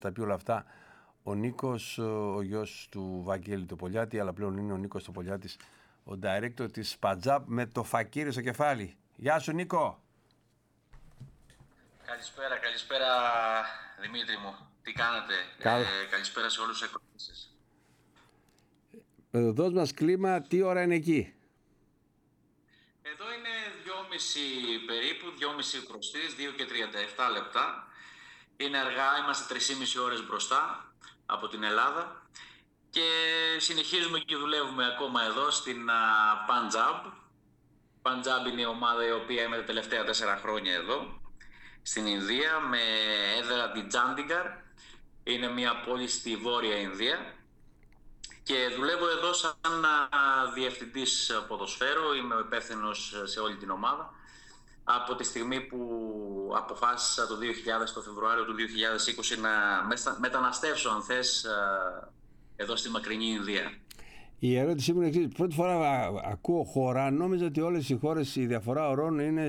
τα πει όλα αυτά ο Νίκος, ο γιος του Βαγγέλη Τοπολιάτη, αλλά πλέον είναι ο Νίκος Τοπολιάτης, ο director της Παντζάμπ με το φακύρι στο κεφάλι. Γεια σου Νίκο! Καλησπέρα Δημήτρη μου. Τι κάνετε? Καλησπέρα σε όλους τους εκπροσώπους σας. Δώσ' μας κλίμα, τι ώρα είναι εκεί? Εδώ είναι 2.30 περίπου, 2.30 προς 3, 2 και 37 λεπτά. Είναι αργά, είμαστε 3,5 ώρες μπροστά από την Ελλάδα και συνεχίζουμε και δουλεύουμε ακόμα εδώ στην Παντζάμπ. Παντζάμπ είναι η ομάδα η οποία είμαι τα τελευταία 4 χρόνια εδώ στην Ινδία, με έδρα την Τσάντιγκαρ. Είναι μια πόλη στη Βόρεια Ινδία και δουλεύω εδώ σαν διευθυντής ποδοσφαίρου. Είμαι ο υπεύθυνος σε όλη την ομάδα από τη στιγμή που αποφάσισα το Φεβρουάριο του 2020 να μεταναστεύσω, αν θες, εδώ στη μακρινή Ινδία. Η ερώτησή μου είναι εξής. Πρώτη φορά ακούω χώρα, νόμιζα ότι όλες οι χώρες η διαφορά ωρών είναι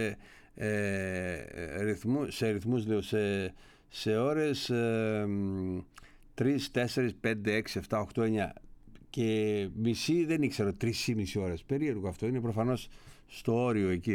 σε ώρες 3, 4, 5, 6, 7, 8, 9 και μισή δεν ήξερα, 3,5 ώρες. Περίεργο αυτό, είναι προφανώς στο όριο εκεί,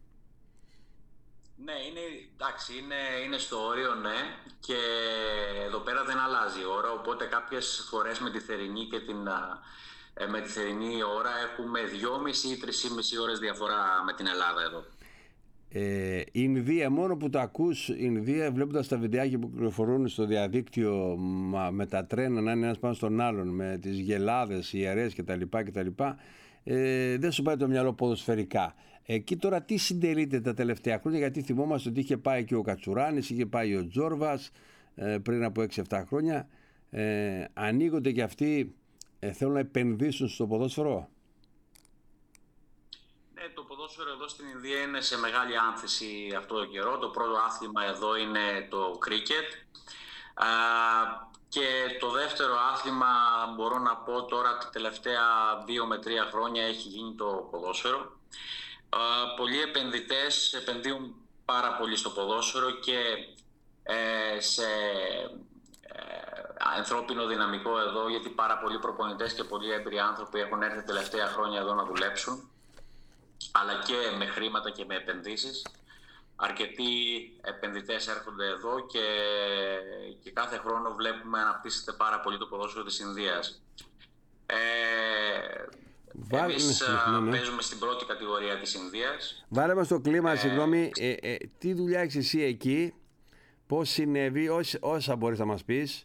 Ναι, είναι στο όριο, ναι, και εδώ πέρα δεν αλλάζει η ώρα, οπότε κάποιες φορές με τη θερινή και με τη θερινή ώρα έχουμε 2,5 ή 3,5 ώρες διαφορά με την Ελλάδα εδώ. Η Ινδία, μόνο που το ακούς, η Ινδία, βλέποντας τα βιντεάκια που κυκλοφορούν στο διαδίκτυο με τα τρένα να είναι ένας πάνω στον άλλον, με τις γελάδες, ιερές κτλ. Δεν σου πάει το μυαλό ποδοσφαιρικά. Εκεί τώρα τι συντελείται τα τελευταία χρόνια? Γιατί θυμόμαστε ότι είχε πάει και ο Κατσουράνης, είχε πάει ο Τζόρβας πριν από 6-7 χρόνια. Ανοίγονται και αυτοί, θέλουν να επενδύσουν στο ποδόσφαιρο? Ναι, το ποδόσφαιρο εδώ στην Ινδία είναι σε μεγάλη άνθηση αυτό το καιρό. Το πρώτο άθλημα εδώ είναι το κρίκετ. Και το δεύτερο άθλημα, μπορώ να πω τώρα, τα τελευταία 2 με 3 χρόνια έχει γίνει το ποδόσφαιρο. Πολλοί επενδυτές επενδύουν πάρα πολύ στο ποδόσφαιρο και σε ανθρώπινο δυναμικό εδώ, γιατί πάρα πολλοί προπονητές και πολλοί έμπειροι άνθρωποι έχουν έρθει τα τελευταία χρόνια εδώ να δουλέψουν, αλλά και με χρήματα και με επενδύσεις. Αρκετοί επενδυτές έρχονται εδώ και κάθε χρόνο βλέπουμε να αναπτύσσεται πάρα πολύ το ποδόσφαιρο της Ινδίας. Εμείς παίζουμε στην πρώτη κατηγορία της Ινδίας. Βάλε μας το κλίμα, συγγνώμη. Τι δουλειά έχεις εσύ εκεί, πώς συνέβη, όσα μπορείς να μας πεις,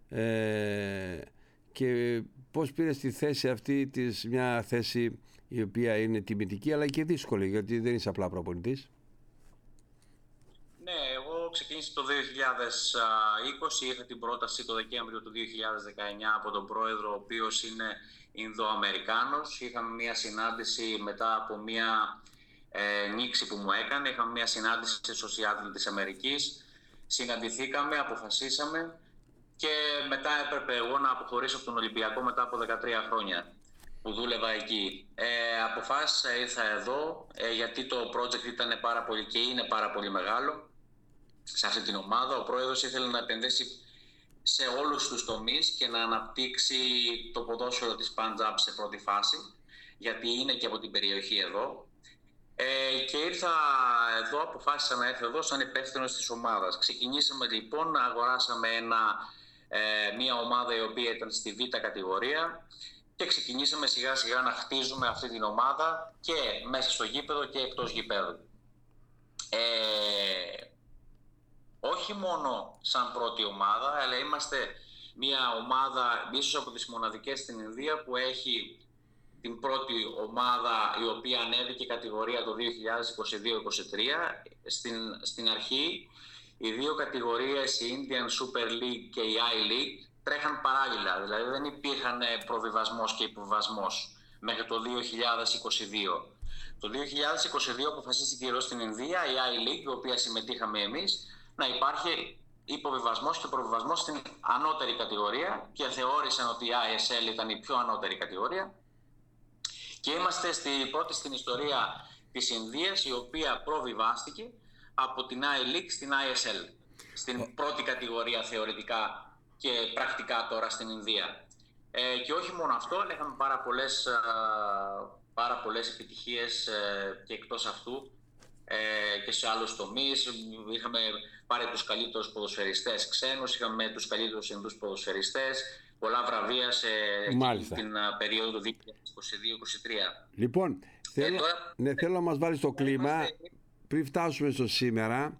και πώς πήρες τη θέση αυτή, μια θέση η οποία είναι τιμητική αλλά και δύσκολη, γιατί δεν είσαι απλά προπονητής. Ναι, εγώ ξεκίνησα το 2020, είχα την πρόταση το Δεκέμβριο του 2019 από τον πρόεδρο, ο οποίος είναι Ινδοαμερικάνος. Είχαμε μια συνάντηση μετά από μια νήξη που μου έκανε, είχαμε μια συνάντηση στο Σιάτλ της Αμερικής, συναντηθήκαμε, αποφασίσαμε και μετά έπρεπε εγώ να αποχωρήσω από τον Ολυμπιακό μετά από 13 χρόνια που δούλευα εκεί. Αποφάσισα, ήρθα εδώ γιατί το project ήταν πάρα πολύ και είναι πάρα πολύ μεγάλο σε αυτή την ομάδα. Ο πρόεδρος ήθελε να επενδύσει σε όλους τους τομείς και να αναπτύξει το ποδόσφαιρο της Παντζάμπ σε πρώτη φάση, γιατί είναι και από την περιοχή εδώ. Και ήρθα εδώ, αποφάσισα να έρθω εδώ σαν υπεύθυνος της ομάδας. Ξεκινήσαμε λοιπόν, αγοράσαμε μια ομάδα η οποία ήταν στη Β' κατηγορία και ξεκινήσαμε σιγά σιγά να χτίζουμε αυτή την ομάδα και μέσα στο γήπεδο και εκτός γηπέδου. Όχι μόνο σαν πρώτη ομάδα, αλλά είμαστε μια ομάδα, ίσως από τις μοναδικές στην Ινδία, που έχει την πρώτη ομάδα η οποία ανέβηκε κατηγορία το 2022-2023. Στην αρχή οι δύο κατηγορίες, η Indian Super League και η I-League, τρέχαν παράλληλα, δηλαδή δεν υπήρχαν προβιβασμός και υποβιβασμός μέχρι το 2022. Το 2022 αποφασίστηκε εδώ στην Ινδία η I-League, η οποία συμμετείχαμε εμείς, να υπάρχει υποβιβασμός και προβιβασμός στην ανώτερη κατηγορία και θεώρησαν ότι η ISL ήταν η πιο ανώτερη κατηγορία και είμαστε πρώτη στην ιστορία της Ινδίας η οποία προβιβάστηκε από την I-League στην ISL. στην πρώτη κατηγορία θεωρητικά και πρακτικά τώρα στην Ινδία. Και όχι μόνο αυτό, αλλά είχαμε πάρα πολλές επιτυχίες και εκτός αυτού και σε άλλους τομείς. Είχαμε πάρει τους καλύτερους ποδοσφαιριστές ξένους, είχαμε τους καλύτερους Ινδούς ποδοσφαιριστές, πολλά βραβεία σε την περίοδο του 2022-2023. Λοιπόν, θέλω να μας βάλεις το κλίμα πριν φτάσουμε στο σήμερα.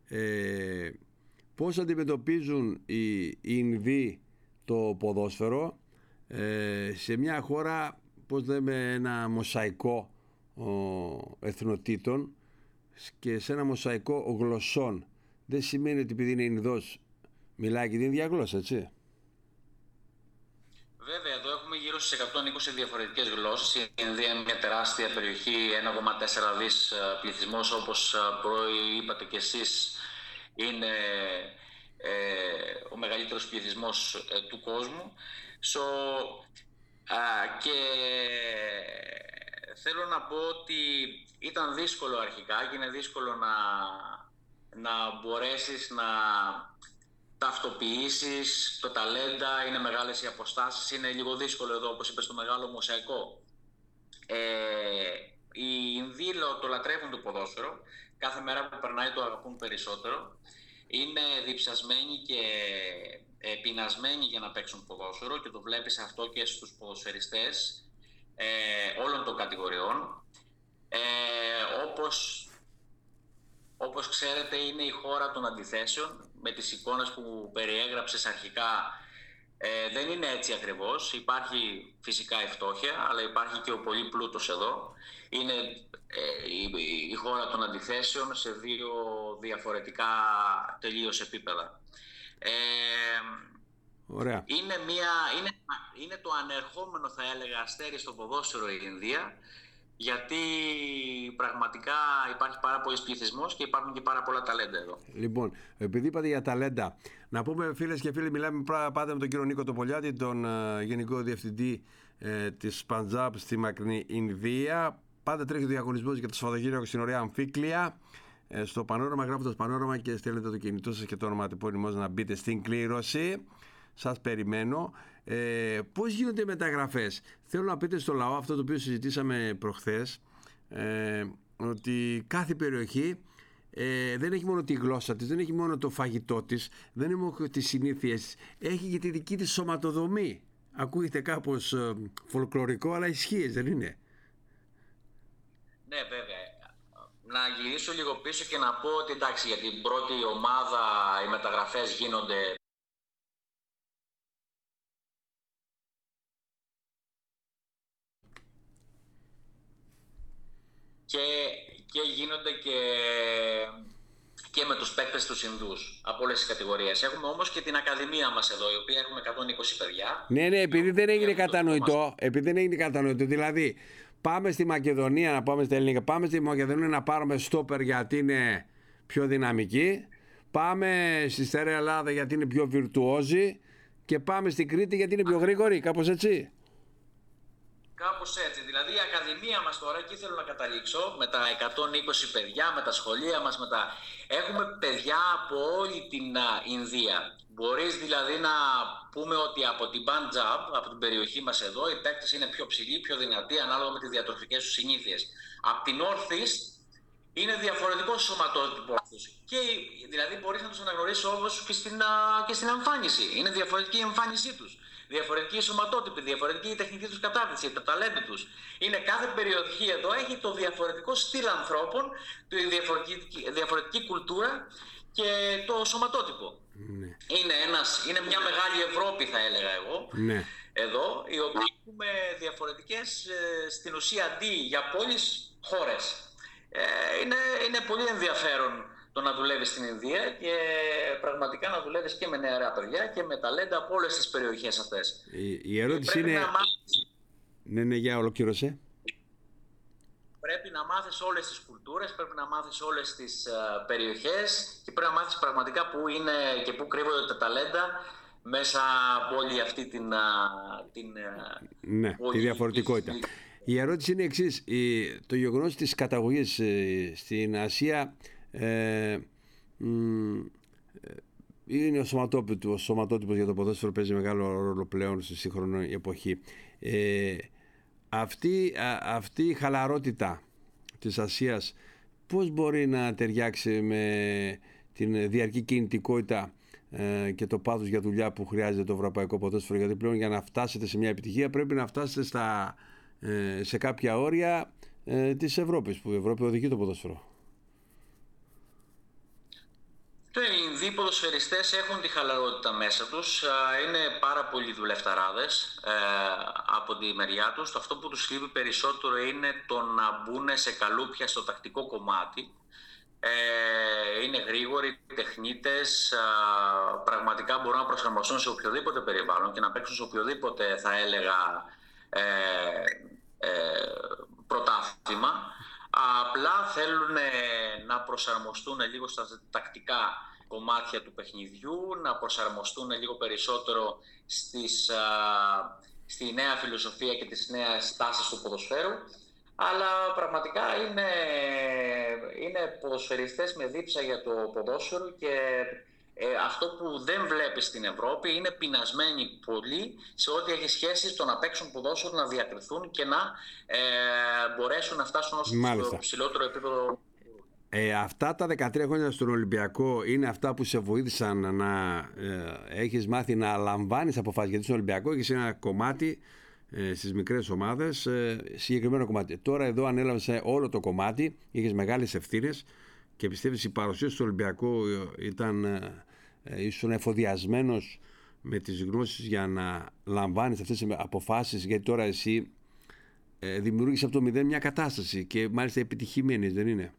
Πώς αντιμετωπίζουν οι Ινδοί το ποδόσφαιρο σε μια χώρα, πώς λέμε, ένα μοσαϊκό εθνοτήτων και σε ένα μοσαϊκό γλωσσών. Δεν σημαίνει ότι επειδή είναι Ινδός μιλάει και την ίδια γλώσσα, έτσι. Βέβαια, εδώ έχουμε γύρω στις 120 διαφορετικές γλώσσες. Η Ινδία είναι μια τεράστια περιοχή, 1,4 δις πληθυσμός, όπως προείπατε κι εσείς, είναι ο μεγαλύτερος πληθυσμός του κόσμου. Και θέλω να πω ότι ήταν δύσκολο αρχικά και είναι δύσκολο να μπορέσεις να ταυτοποιήσεις το ταλέντα, είναι μεγάλες οι αποστάσεις, είναι λίγο δύσκολο εδώ, όπως είπες, στο μεγάλο μοσαϊκό. Οι Ινδοί το λατρεύουν το ποδόσφαιρο, κάθε μέρα που περνάει το αγαπούν περισσότερο, είναι διψασμένοι και πεινασμένοι για να παίξουν ποδόσφαιρο και το βλέπεις αυτό και στους ποδοσφαιριστές όλων των κατηγοριών. Όπως ξέρετε, είναι η χώρα των αντιθέσεων. Με τις εικόνες που περιέγραψες αρχικά δεν είναι έτσι ακριβώς. Υπάρχει φυσικά η φτώχεια, αλλά υπάρχει και ο πολύ πλούτος εδώ. Είναι η χώρα των αντιθέσεων σε δύο διαφορετικά τελείως επίπεδα. Ωραία. Είναι το ανερχόμενο, θα έλεγα, αστέρι στο ποδόσφαιρο η Ινδία, γιατί πραγματικά υπάρχει πάρα πολλής πληθυσμός και υπάρχουν και πάρα πολλά ταλέντα εδώ. Λοιπόν, επειδή είπατε για ταλέντα, να πούμε, φίλες και φίλοι, μιλάμε πάντα με τον κύριο Νίκο Τοπολιάτη, τον Γενικό Διευθυντή της Παντζάμπ στη μακρινή Ινδία. Πάντα τρέχει ο διαγωνισμός για το Σαββατοκύριακο στην ωραία Αμφίκλια. Στο Πανόραμα, γράφοντας Πανόραμα και στέλνετε το κινητό σας και το ονοματεπώνυμό να μπείτε στην κλήρωση. Σας περιμένω. Πώς γίνονται οι μεταγραφές? Θέλω να πείτε στο λαό αυτό το οποίο συζητήσαμε προχθές, ότι κάθε περιοχή δεν έχει μόνο τη γλώσσα της, δεν έχει μόνο το φαγητό της, δεν έχει μόνο τις συνήθειες της, έχει και τη δική της σωματοδομή. Ακούγεται κάπως φολκλωρικό, αλλά ισχύει, δεν είναι? Ναι, βέβαια. Να γυρίσω λίγο πίσω και να πω ότι εντάξει, για την πρώτη ομάδα οι μεταγραφές γίνονται και γίνονται και με τους παίκτες τους Ινδούς από όλες τις κατηγορίες. Έχουμε όμως και την Ακαδημία μας εδώ, η οποία έχουμε 120 παιδιά. Ναι, επειδή δεν έγινε κατανοητό, δηλαδή πάμε στη Μακεδονία, να πάμε στα ελληνικά, πάμε στη Μακεδονία να πάρουμε στόπερ γιατί είναι πιο δυναμική, πάμε στη Στερεά Ελλάδα γιατί είναι πιο βιρτουόζη και πάμε στην Κρήτη γιατί είναι πιο γρήγορη, κάπως έτσι. Κάπως έτσι. Δηλαδή η Ακαδημία μας τώρα, εκεί θέλω να καταλήξω, με τα 120 παιδιά, με τα σχολεία μας, έχουμε παιδιά από όλη την Ινδία. Μπορείς δηλαδή να πούμε ότι από την Παντζάμπ, από την περιοχή μας εδώ, οι παίκτες είναι πιο ψηλοί, πιο δυνατοί, ανάλογα με τις διατροφικές τους συνήθειες. Από την North East είναι διαφορετικό σωματότυπο τους. Και δηλαδή μπορείς να τους αναγνωρίσεις όμως και στην εμφάνιση. Είναι διαφορετική η εμφάνισή τους. Διαφορετική η σωματότυπη, διαφορετική η τεχνική τους κατάρτιση, τα ταλέντα τους. Είναι κάθε περιοχή εδώ έχει το διαφορετικό στυλ ανθρώπων, τη διαφορετική κουλτούρα και το σωματότυπο. Ναι. Είναι μια μεγάλη Ευρώπη, θα έλεγα εγώ, ναι, εδώ, οι οποίοι έχουμε διαφορετικές στην ουσία αντί για πόλεις, χώρες. Είναι πολύ ενδιαφέρον το να δουλεύεις στην Ινδία και πραγματικά να δουλεύεις και με νεαρά παιδιά και με ταλέντα από όλες τις περιοχές αυτές. Η ερώτηση είναι... Ναι, για ολοκλήρωσε. Πρέπει να μάθεις όλες τις κουλτούρες, πρέπει να μάθεις όλες τις περιοχές και πρέπει να μάθεις πραγματικά πού είναι και πού κρύβονται τα ταλέντα μέσα από όλη αυτή τη διαφορετικότητα. Η ερώτηση είναι εξής. Το γεγονός της καταγωγής στην Ασία είναι ο σωματότυπος για το ποδόσφαιρο, παίζει μεγάλο ρόλο πλέον στη σύγχρονη εποχή. Αυτή η χαλαρότητα της Ασίας πώς μπορεί να ταιριάξει με την διαρκή κινητικότητα και το πάθος για δουλειά που χρειάζεται το ευρωπαϊκό ποδόσφαιρο? Γιατί πλέον για να φτάσετε σε μια επιτυχία πρέπει να φτάσετε σε κάποια όρια της Ευρώπης, που η Ευρώπη οδηγεί το ποδόσφαιρο. Οι Ινδοί ποδοσφαιριστές έχουν τη χαλαρότητα μέσα τους, είναι πάρα πολλοί δουλευταράδες από τη μεριά τους. Αυτό που τους λείπει περισσότερο είναι το να μπουν σε καλούπια στο τακτικό κομμάτι. Είναι γρήγοροι, τεχνίτες, πραγματικά μπορούν να προσαρμοστούν σε οποιοδήποτε περιβάλλον και να παίξουν σε οποιοδήποτε, θα έλεγα, πρωτάθλημα. Απλά θέλουν να προσαρμοστούν λίγο στα τακτικά κομμάτια του παιχνιδιού, να προσαρμοστούν λίγο περισσότερο στη νέα φιλοσοφία και τις νέες τάσεις του ποδοσφαίρου. Αλλά πραγματικά είναι ποδοσφαιριστές με δίψα για το ποδόσφαιρο και αυτό που δεν βλέπεις στην Ευρώπη είναι πεινασμένοι πολύ σε ό,τι έχει σχέση στο να παίξουν ποδόσφαιρο, να διακριθούν και να μπορέσουν να φτάσουν στο ψηλότερο επίπεδο. Αυτά τα 13 χρόνια στον Ολυμπιακό είναι αυτά που σε βοήθησαν να έχεις μάθει να λαμβάνεις αποφάσεις? Γιατί στον Ολυμπιακό έχεις ένα κομμάτι στις μικρές ομάδες, συγκεκριμένο κομμάτι. Τώρα εδώ ανέλαβες όλο το κομμάτι, είχες μεγάλες ευθύνες και πιστεύεις η παρουσία στο Ολυμπιακό ήσουν εφοδιασμένος με τις γνώσεις για να λαμβάνεις αυτές τις αποφάσεις? Γιατί τώρα εσύ δημιούργησες από το μηδέν μια κατάσταση και μάλιστα επιτυχημένη, δεν είναι?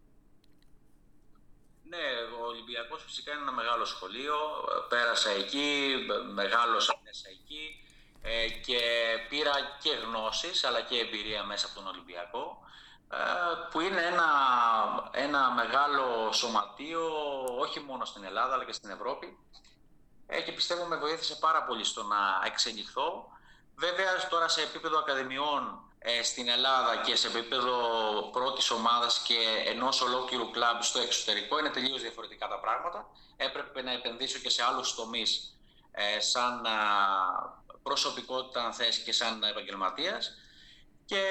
Ναι, ο Ολυμπιακός φυσικά είναι ένα μεγάλο σχολείο. Πέρασα εκεί, μεγάλωσα μέσα εκεί και πήρα και γνώσεις αλλά και εμπειρία μέσα από τον Ολυμπιακό, που είναι ένα μεγάλο σωματείο όχι μόνο στην Ελλάδα αλλά και στην Ευρώπη, και πιστεύω με βοήθησε πάρα πολύ στο να εξελιχθώ. Βέβαια τώρα σε επίπεδο ακαδημιών στην Ελλάδα και σε επίπεδο πρώτης ομάδας και ενός ολόκληρου κλαμπ στο εξωτερικό είναι τελείως διαφορετικά τα πράγματα. Έπρεπε να επενδύσω και σε άλλους τομείς σαν προσωπικότητα αν θες και σαν επαγγελματίας, και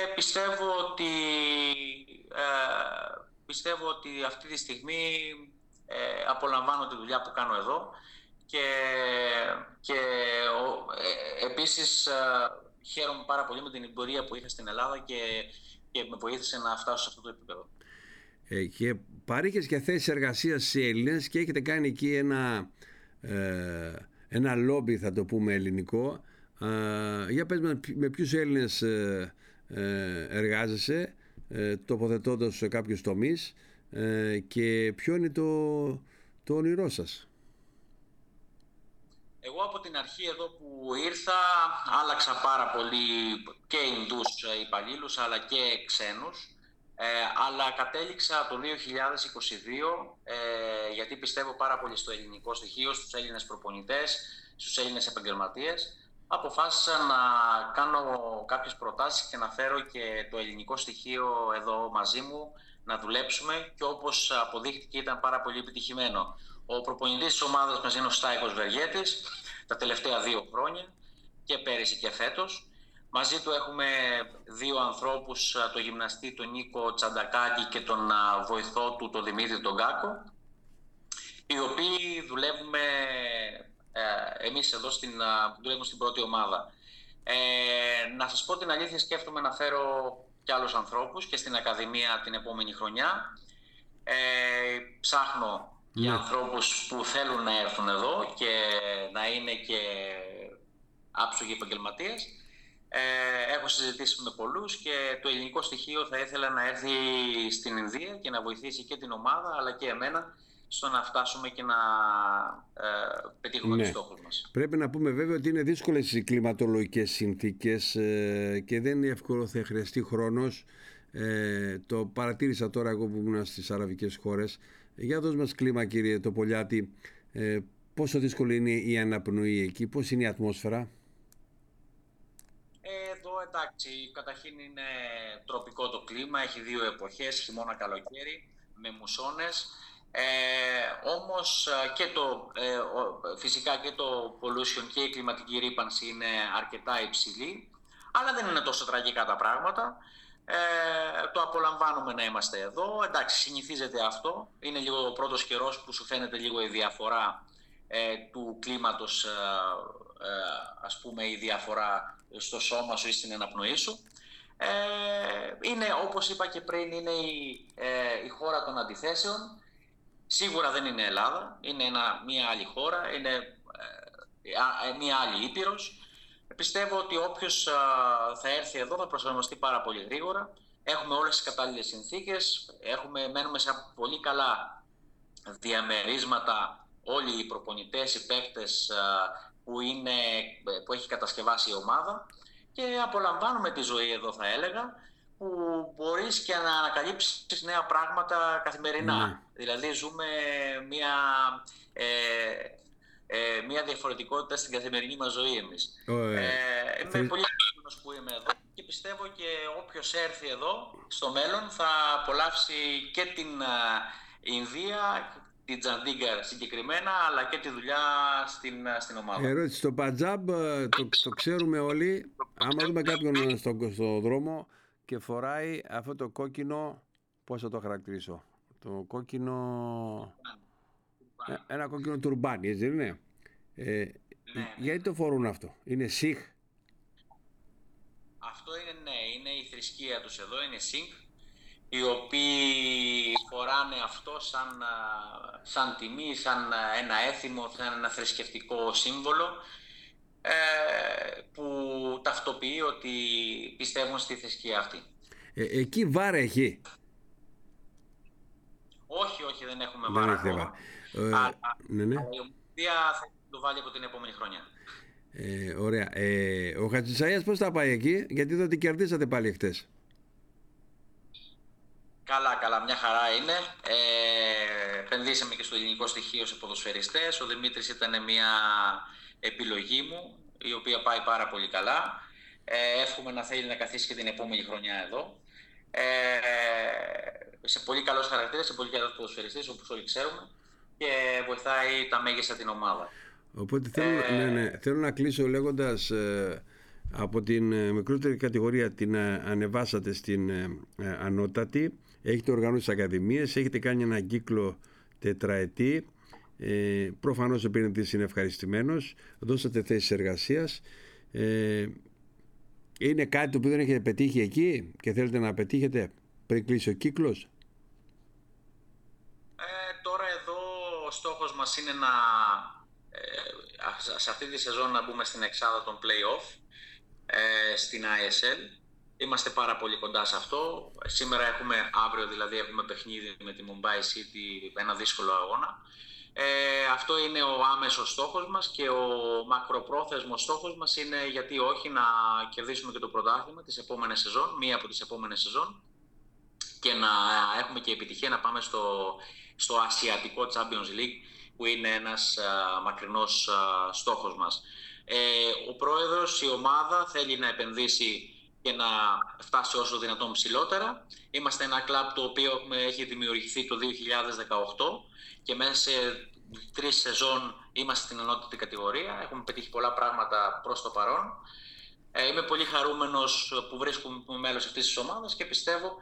πιστεύω ότι αυτή τη στιγμή απολαμβάνω τη δουλειά που κάνω εδώ και επίσης χαίρομαι πάρα πολύ με την εμπειρία που είχα στην Ελλάδα και με βοήθησε να φτάσω σε αυτό το επίπεδο. Και παρήχες και θέσεις εργασίας σε Έλληνες και έχετε κάνει εκεί ένα λόμπι, θα το πούμε, ελληνικό. Για πες με ποιους Έλληνες εργάζεσαι, τοποθετώντας σε κάποιους τομείς, και ποιο είναι το όνειρό σας? Εγώ από την αρχή εδώ που ήρθα άλλαξα πάρα πολύ και Ινδούς υπαλλήλους αλλά και ξένους, αλλά κατέληξα το 2022 γιατί πιστεύω πάρα πολύ στο ελληνικό στοιχείο, στους Έλληνες προπονητές, στους Έλληνες επαγγελματίες. Αποφάσισα να κάνω κάποιες προτάσεις και να φέρω και το ελληνικό στοιχείο εδώ μαζί μου, να δουλέψουμε, και όπως αποδείχτηκε ήταν πάρα πολύ επιτυχημένο. Ο προπονητής της ομάδας μας είναι ο Στάικος Βεργέτης τα τελευταία 2 χρόνια, και πέρυσι και φέτος. Μαζί του έχουμε 2 ανθρώπους, το γυμναστή τον Νίκο Τσαντακάκη και τον βοηθό του τον Δημήτρη τον Κάκο, οι οποίοι δουλεύουμε εμείς εδώ δουλεύουμε στην πρώτη ομάδα. Να σας πω την αλήθεια, σκέφτομαι να φέρω και άλλους ανθρώπους και στην Ακαδημία την επόμενη χρονιά. Ψάχνω για ανθρώπους που θέλουν να έρθουν εδώ και να είναι και άψογοι επαγγελματίες. Έχω συζητήσει με πολλούς και το ελληνικό στοιχείο θα ήθελα να έρθει στην Ινδία και να βοηθήσει και την ομάδα αλλά και εμένα στο να φτάσουμε και να πετύχουμε τους στόχους μας. Πρέπει να πούμε βέβαια ότι είναι δύσκολες οι κλιματολογικές συνθήκες και δεν είναι εύκολο, θα χρειαστεί χρόνος. Το παρατήρησα τώρα εγώ που ήμουν στις αραβικές χώρες. Για δώσ' μας κλίμα, κύριε Τοπολιάτη, πόσο δύσκολη είναι η αναπνοή εκεί, πώς είναι η ατμόσφαιρα? Εδώ εντάξει, καταρχήν είναι τροπικό το κλίμα, έχει 2 εποχές, χειμώνα καλοκαίρι, με μουσώνες. Όμως φυσικά και το pollution και η κλιματική ρύπανση είναι αρκετά υψηλή, αλλά δεν είναι τόσο τραγικά τα πράγματα. Το απολαμβάνουμε να είμαστε εδώ. Εντάξει, συνηθίζεται αυτό. Είναι λίγο ο πρώτος καιρός που σου φαίνεται λίγο η διαφορά του κλίματος, ας πούμε, η διαφορά στο σώμα σου ή στην αναπνοή σου. Είναι, όπως είπα και πριν, είναι η χώρα των αντιθέσεων. Σίγουρα δεν είναι Ελλάδα, είναι μια άλλη χώρα, είναι μια άλλη ήπειρος. Πιστεύω ότι όποιος θα έρθει εδώ θα προσαρμοστεί πάρα πολύ γρήγορα. Έχουμε όλες τις κατάλληλες συνθήκες, μένουμε σε πολύ καλά διαμερίσματα όλοι οι προπονητές, οι παίκτες που έχει κατασκευάσει η ομάδα, και απολαμβάνουμε τη ζωή εδώ, θα έλεγα, που μπορείς και να ανακαλύψεις νέα πράγματα καθημερινά. Δηλαδή ζούμε μια διαφορετικότητα στην καθημερινή μας ζωή εμείς. Είμαι πολύ ευχαριστημένος που είμαι εδώ και πιστεύω και όποιος έρθει εδώ στο μέλλον θα απολαύσει και την Ινδία, την Τσαντίγκαρ συγκεκριμένα, αλλά και τη δουλειά στην ομάδα. Ερώτηση, στο Παντζάμπ το ξέρουμε όλοι. Άμα δούμε κάποιον στο δρόμο και φοράει αυτό το κόκκινο, πώς θα το χαρακτηρίσω, το κόκκινο, ένα κόκκινο τουρμπάνι, έτσι δεν είναι? Γιατί το φορούν αυτό? Είναι Σιχ? Αυτό είναι η θρησκεία τους εδώ, είναι Σιχ, οι οποίοι φοράνε αυτό σαν τιμή, σαν ένα έθιμο, σαν ένα θρησκευτικό σύμβολο, που ταυτοποιεί ότι πιστεύουν στη θρησκεία αυτή. Εκεί βάρα έχει? Όχι, δεν έχουμε βάρα ακόμα. Η Ομοσπονδία θα το βάλει από την επόμενη χρονιά. Ωραία. Ο Χατζησαΐας πώς θα πάει εκεί? Γιατί εδώ την κερδίσατε πάλι χτες. Καλά, μια χαρά είναι. Επενδύσαμε και στο ελληνικό στοιχείο σε ποδοσφαιριστές. Ο Δημήτρης ήταν μια επιλογή μου, η οποία πάει πάρα πολύ καλά. Εύχομαι να θέλει να καθίσει και την επόμενη χρονιά εδώ. Σε πολύ καλός χαρακτήρας, σε πολύ καλός ποδοσφαιριστής, όπως όλοι ξέρουμε, και βοηθάει τα μέγιστα την ομάδα. Οπότε θέλω να κλείσω λέγοντας, από την μικρότερη κατηγορία την ανεβάσατε στην ανώτατη, έχετε οργανώσει τις ακαδημίες, έχετε κάνει έναν κύκλο τετραετή, προφανώς ο επενδυτής είναι ευχαριστημένος, δώσατε θέσεις εργασίας. Είναι κάτι το οποίο δεν έχετε πετύχει εκεί και θέλετε να πετύχετε πριν κλείσει ο κύκλος? Τώρα εδώ ο στόχος μας είναι σε αυτή τη σεζόν να μπούμε στην εξάδα των play-off στην ISL. Είμαστε πάρα πολύ κοντά σε αυτό. Σήμερα αύριο δηλαδή έχουμε παιχνίδι με τη Mumbai City, ένα δύσκολο αγώνα. Αυτό είναι ο άμεσος στόχος μας, και ο μακροπρόθεσμος στόχος μας είναι, γιατί όχι, να κερδίσουμε και το πρωτάθλημα της επόμενης σεζόν, μία από τις επόμενες σεζόν, και να έχουμε και επιτυχία να πάμε στο Ασιατικό Champions League, που είναι ένας μακρινός στόχος μας. Ο πρόεδρος, η ομάδα θέλει να επενδύσει και να φτάσει όσο δυνατόν ψηλότερα. Είμαστε ένα κλαμπ το οποίο έχει δημιουργηθεί το 2018 και μέσα σε 3 σεζόν είμαστε στην ενότητα κατηγορία. Έχουμε πετύχει πολλά πράγματα προς το παρόν. Είμαι πολύ χαρούμενος που βρίσκομαι μέλος αυτής της ομάδας και πιστεύω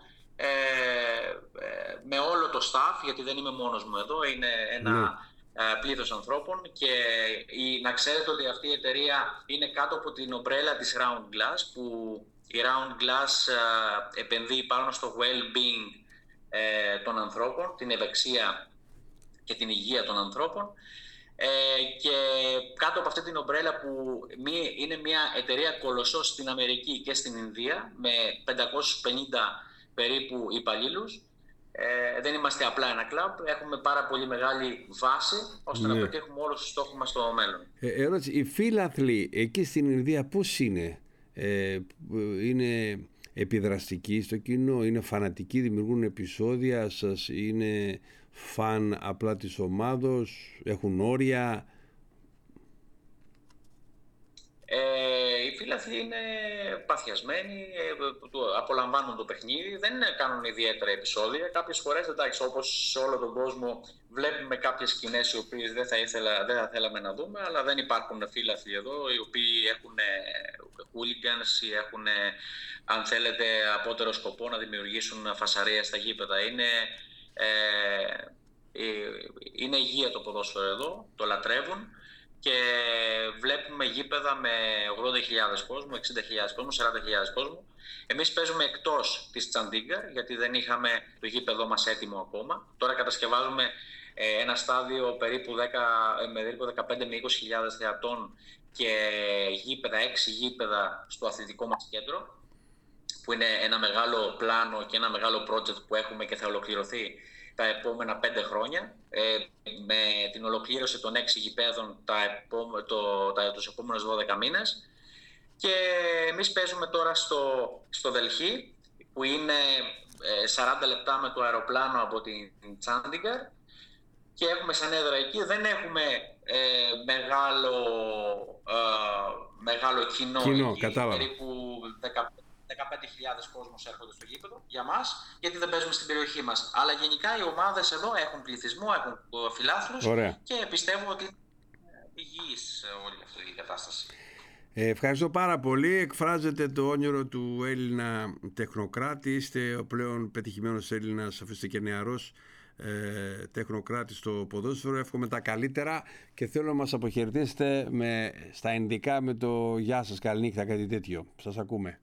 με όλο το staff, γιατί δεν είμαι μόνος μου εδώ, είναι ένα πλήθος ανθρώπων, και να ξέρετε ότι αυτή η εταιρεία είναι κάτω από την ομπρέλα της Round Glass, που η Round Glass επενδύει πάνω στο well-being των ανθρώπων, την ευεξία και την υγεία των ανθρώπων, και κάτω από αυτή την ομπρέλα, που είναι μια εταιρεία κολοσσός στην Αμερική και στην Ινδία με 550 περίπου υπαλλήλους, δεν είμαστε απλά ένα κλαμπ, έχουμε πάρα πολύ μεγάλη βάση ώστε να πετύχουμε όλους τους στόχους μας στο μέλλον. Ερώτηση, οι φίλαθλοι εκεί στην Ινδία πώς είναι? Είναι επιδραστικοί στο κοινό, είναι φανατικοί, δημιουργούν επεισόδια, σας είναι φαν απλά της ομάδος, έχουν όρια? Οι φίλαθλοι είναι παθιασμένοι, απολαμβάνουν το παιχνίδι, δεν κάνουν ιδιαίτερα επεισόδια. Κάποιες φορές, εντάξει, όπως σε όλο τον κόσμο, βλέπουμε κάποιες σκηνές οι οποίες δεν θα θέλαμε να δούμε, αλλά δεν υπάρχουν φίλαθλοι εδώ οι οποίοι έχουν hooligans ή έχουν, αν θέλετε, απότερο σκοπό να δημιουργήσουν φασαρία στα γήπεδα. Είναι υγεία το ποδόσφαιρο εδώ, το λατρεύουν. Και βλέπουμε γήπεδα με 80.000 κόσμο, 60.000 κόσμο, 40.000 κόσμο. Εμείς παίζουμε εκτός της Τσαντίγκαρ, γιατί δεν είχαμε το γήπεδό μας έτοιμο ακόμα. Τώρα κατασκευάζουμε ένα στάδιο περίπου 15 με 20.000 θεατών και 6 γήπεδα στο αθλητικό μας κέντρο, που είναι ένα μεγάλο πλάνο και ένα μεγάλο project που έχουμε και θα ολοκληρωθεί τα επόμενα 5 χρόνια, με την ολοκλήρωση των 6 γηπέδων τους επόμενους 12 μήνες. Και εμείς παίζουμε τώρα στο Δελχή, που είναι 40 λεπτά με το αεροπλάνο από την Τσάντιγκαρ, και έχουμε σαν έδρα εκεί. Δεν έχουμε μεγάλο κοινό εκεί, κατάλαβα. περίπου 15.000 κόσμος έρχονται στο γήπεδο για μας, γιατί δεν παίζουμε στην περιοχή μας. Αλλά γενικά οι ομάδες εδώ έχουν πληθυσμό, έχουν φιλάθλους. Ωραία. Και πιστεύω ότι είναι υγιής όλη αυτή η κατάσταση. Ευχαριστώ πάρα πολύ. Εκφράζετε το όνειρο του Έλληνα τεχνοκράτη. Είστε ο πλέον πετυχημένος Έλληνας, αφού είστε και νεαρός τεχνοκράτη στο ποδόσφαιρο. Εύχομαι τα καλύτερα και θέλω να μας αποχαιρετήσετε στα ινδικά με το «Γεια σας, καληνύχτα», κάτι τέτοιο. Σας ακούμε.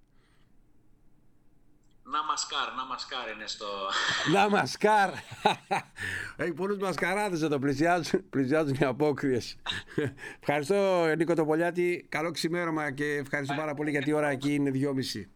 Ναμασκάρ είναι στο... Ναμασκάρ! Έχει πολλούς μασκαράδες εδώ, πλησιάζουν οι απόκριες. Ευχαριστώ, Νίκο Τοπολιάτη. Καλό ξημέρωμα και ευχαριστώ πάρα πολύ, γιατί η ώρα εκεί είναι 2:30.